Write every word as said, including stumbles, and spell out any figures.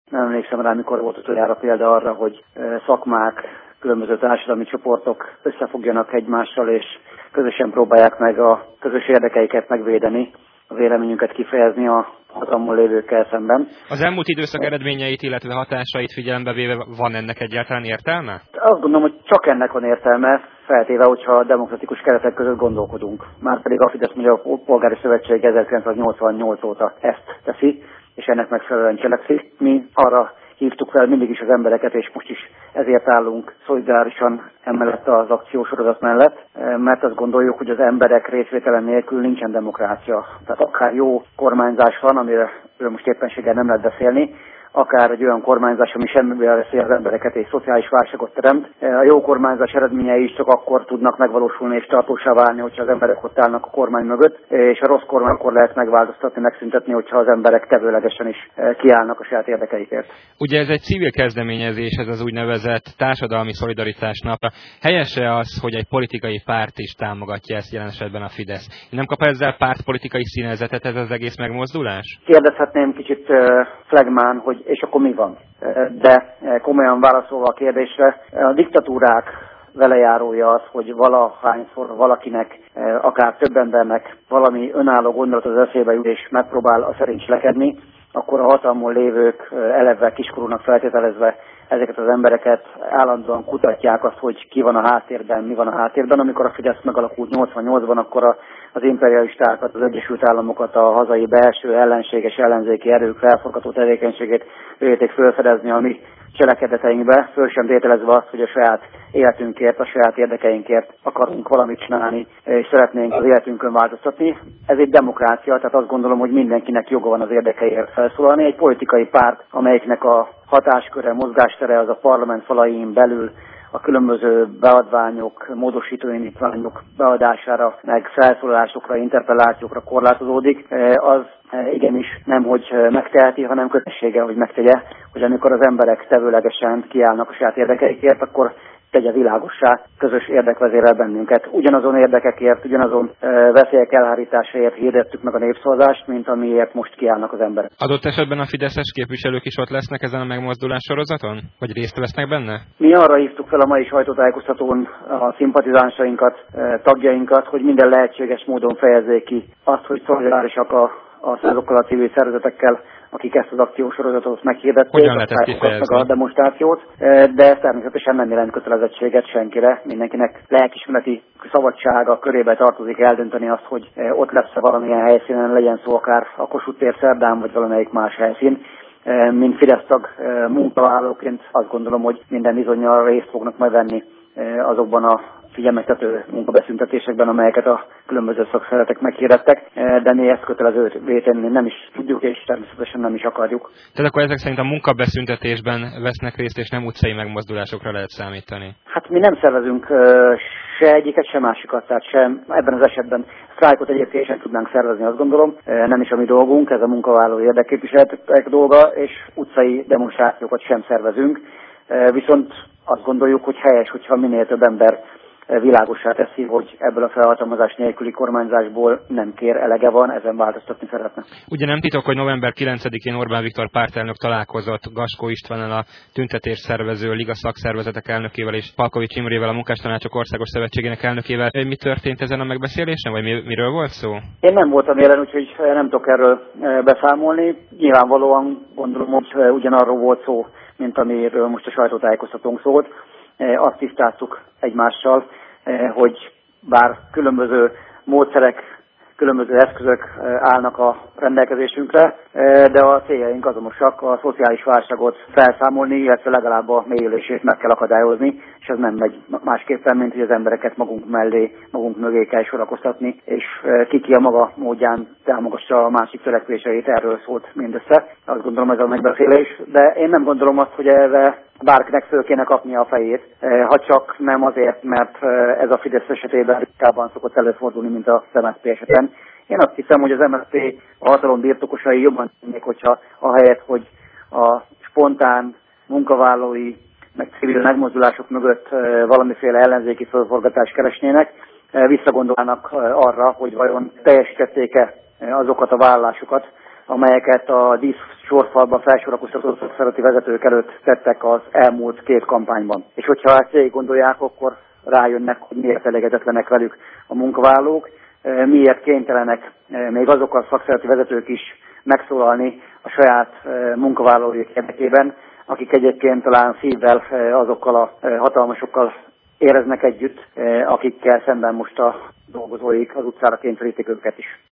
Nem emlékszem rá, mikor volt utoljára példa arra, hogy szakmák, különböző társadalmi csoportok összefogjanak egymással, és közösen próbálják meg a közös érdekeiket megvédeni, a véleményünket kifejezni a hatalmon lévőkkel szemben. Az elmúlt időszak eredményeit, illetve hatásait figyelembe véve van ennek egyáltalán értelme? Azt gondolom, hogy csak ennek van értelme, feltéve, hogyha a demokratikus keretek között gondolkodunk. Márpedig a Fidesz Magyar Polgári Szövetség ezerkilencszáznyolcvannyolc óta ezt teszi, és ennek megfelelően cselekszik. Mi arra hívtuk fel mindig is az embereket, és most is ezért állunk szolidárisan emellett az akciósorozat mellett, mert azt gondoljuk, hogy az emberek részvétele nélkül nincsen demokrácia. Tehát akár jó kormányzás van, amire most éppenséggel nem lehet beszélni, akár egy olyan kormányzás, ami semmivel veszi az embereket és szociális válságot teremt. A jó kormányzás eredményei is csak akkor tudnak megvalósulni és tartósá válni, hogyha az emberek ott állnak a kormány mögött, és a rossz kormány akkor lehet megváltoztatni, megszüntetni, hogyha az emberek tevőlegesen is kiállnak a saját érdekeikért. Ugye ez egy civil kezdeményezés, ez az úgynevezett társadalmi szolidaritás nap. Helyese az, hogy egy politikai párt is támogatja ezt, jelen esetben a Fidesz. Nem kap ezzel pártpolitikai színezetet ez az egész megmozdulás? Kérdezhetném kicsit flegmán, hogy és akkor mi van? De komolyan válaszolva a kérdésre, a diktatúrák velejárója az, hogy valahányszor valakinek, akár több embernek valami önálló gondolat az eszébe jut, és megpróbál a szerint cselekedni, akkor a hatalmon lévők eleve kiskorúnak feltételezve ezeket az embereket állandóan kutatják azt, hogy ki van a háttérben, mi van a háttérben. Amikor a Fidesz megalakult nyolcvannyolcban, akkor a, az imperialistákat, az Egyesült Államokat, a hazai belső ellenséges ellenzéki erők felforgató tevékenységét jötték felfedezni a mi cselekedeteinkbe, föl sem tételezve azt, hogy a saját életünkért, a saját érdekeinkért akarunk valamit csinálni, és szeretnénk az életünkön változtatni. Ez egy demokrácia, tehát azt gondolom, hogy mindenkinek joga van az érdekeiért felszólalni. Egy politikai párt, amelyiknek a hatásköre, mozgástere az a parlament falain belül a különböző beadványok, módosító indítványok beadására, meg felszólalásokra, interpellációkra korlátozódik, az igenis nem, hogy megteheti, hanem kötelessége, hogy megtegye, hogy amikor az emberek tevőlegesen kiállnak a saját érdekeikért, akkor tegye világossá, közös érdek vezérel bennünket. Ugyanazon érdekekért, ugyanazon veszélyek elhárításáért hirdettük meg a népszavazást, mint amiért most kiállnak az emberek. Adott esetben a fideszes képviselők is ott lesznek ezen a megmozdulás sorozaton? Vagy részt vesznek benne? Mi arra hívtuk fel a mai sajtótájékoztatón a szimpatizánsainkat, tagjainkat, hogy minden lehetséges módon fejezzék ki azt, hogy szolidárisak a, a azokkal a civil szervezetekkel, akik ezt az akciósorozatot meghirdették, a demonstrációt, de ez természetesen nem jelent kötelezettséget senkire, mindenkinek lelkismereti szabadsága körébe tartozik eldönteni azt, hogy ott lesz-e valamilyen helyszínen, legyen szó akár a Kossuth tér szerdán, vagy valamelyik más helyszín. Mint Fidesz tag munkavállalóként azt gondolom, hogy minden bizonnyal részt fognak majd venni azokban a figyelmeztető munkabeszüntetésekben, amelyeket a különböző szakszervezetek meghirdettek, de mi ezt kötelezővé tenni nem is tudjuk, és természetesen nem is akarjuk. Tehát akkor ezek szerint a munkabeszüntetésben vesznek részt, és nem utcai megmozdulásokra lehet számítani? Hát mi nem szervezünk se egyiket, se másikat, tehát sem ebben az esetben sztrájkot egyébként sem tudnánk szervezni, azt gondolom, nem is a mi dolgunk, ez a munkavállaló érdekképviseletek dolga, és utcai demonstrációkat sem szervezünk, viszont azt gondoljuk, hogy helyes, hogyha minél több ember világossá teszi, hogy ebből a felhatalmazás nélküli kormányzásból nem kér, elege van, ezen változtatni szeretne. Ugye nem titok, hogy november kilencedikén Orbán Viktor pártelnök találkozott Gaskó Istvánnal, a tüntetés szervező Liga szakszervezetek elnökével és Palkovics Imrével, a Munkástanácsok Országos Szövetségének elnökével. Mi történt ezen a megbeszélésen, vagy mi, miről volt szó? Én nem voltam jelen, úgyhogy nem tudok erről beszámolni. Nyilvánvalóan gondolom, hogy ugyanarról volt szó, mint amiről most a sajtótájékoztatónk szólt. Azt tisztáztuk egymással, hogy bár különböző módszerek, különböző eszközök állnak a rendelkezésünkre, de a céljaink azonosak, a szociális válságot felszámolni, illetve legalább a mélyülését meg kell akadályozni, és ez nem megy másképpen, mint hogy az embereket magunk mellé, magunk mögé kell sorakoztatni, és ki ki a maga módján támogassa a másik törekvéseit, erről szólt mindössze. Azt gondolom, ez a megbeszélés, de én nem gondolom azt, hogy erre bárkinek föl kéne kapnia a fejét, ha csak nem azért, mert ez a Fidesz esetében ritkábban szokott előfordulni, mint az em es zé pé esetben. Én azt hiszem, hogy az em es zé pé a hatalom birtokosai jobban tudnék, hogyha ahelyett, hogy a spontán munkavállalói meg civil megmozdulások mögött valamiféle ellenzéki fölforgatást keresnének, visszagondolnának arra, hogy vajon teljesítették-e azokat a vállalásokat, amelyeket a díszsorfalban felsorakoztatott szakszervezeti vezetők előtt tettek az elmúlt két kampányban. És hogyha ezt végig gondolják, akkor rájönnek, hogy miért elégedetlenek velük a munkavállalók, miért kénytelenek még azok a szakszervezeti vezetők is megszólalni a saját munkavállalóik érdekében, akik egyébként talán szívvel azokkal a hatalmasokkal éreznek együtt, akikkel szemben most a dolgozóik az utcára kényszerítik őket is.